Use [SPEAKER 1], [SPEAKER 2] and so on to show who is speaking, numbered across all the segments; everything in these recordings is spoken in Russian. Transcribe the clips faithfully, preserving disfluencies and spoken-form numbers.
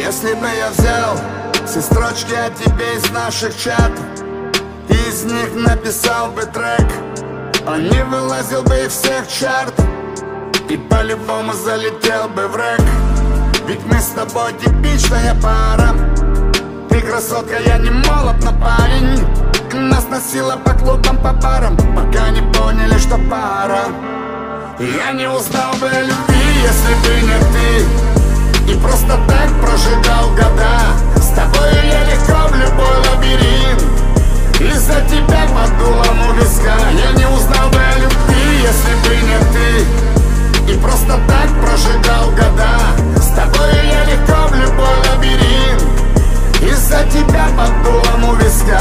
[SPEAKER 1] Если бы я взял все строчки о тебе из наших чатов, и из них написал бы трек, он не вылазил бы из всех чарт и по-любому залетел бы в рэк. Ведь мы с тобой типичная пара. Ты красотка, я не молод, но парень. Нас носило по клубам, по барам, пока не поняли, что пара. Я не узнал бы о любви, если бы не ты, и просто так прожигал года. С тобой я легко в любой лабиринт, из-за тебя под дулом у виска. Я не узнал бы о любви, если бы не ты, и просто так прожигал года. С тобой я легко в любой лабиринт, из-за тебя под дулом у виска.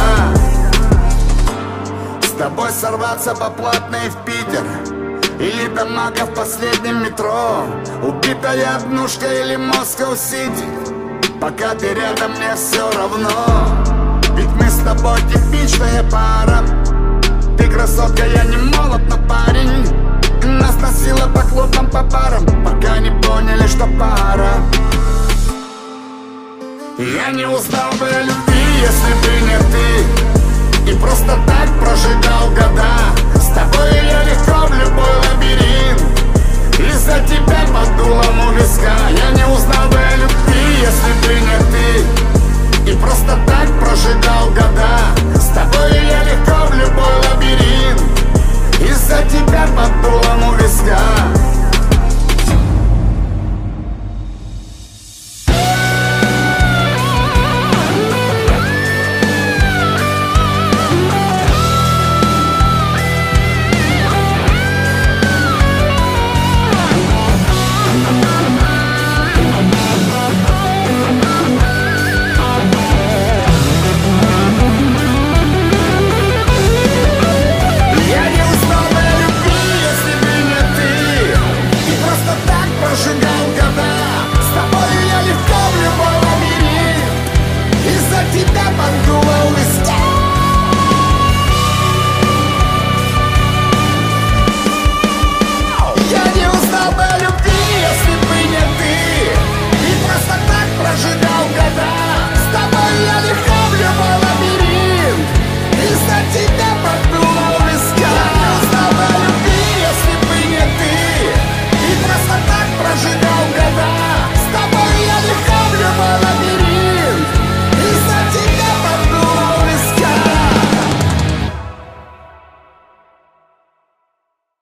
[SPEAKER 1] С тобой сорваться по платной в Питер, или до Мака в последнем метро, убитая однушка или Москва-Сити. Пока ты рядом, мне все равно. Ведь мы с тобой типичная пара. Ты красотка, я не молод, но парень. Нас носило по клубам, по барам, пока не поняли, что пара. Я не узнал бы о любви,